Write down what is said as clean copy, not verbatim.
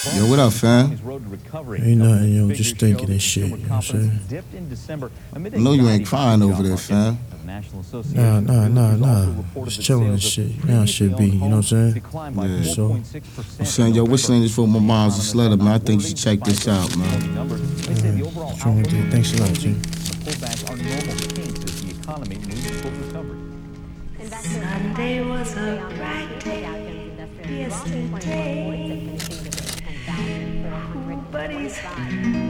Yo, what up, fam? Ain't nothing, just thinking and shit, you know what I'm saying? I know you ain't crying over there, fam. Nah. Just chilling and shit. You know how shit be, you know what I'm saying? Yeah. So, I'm saying, yo, whistling this for my mom's just let her, man. I think you should check this out, man. trying to thanks a lot, G. Sunday was a bright day yesterday. Ooh, buddies.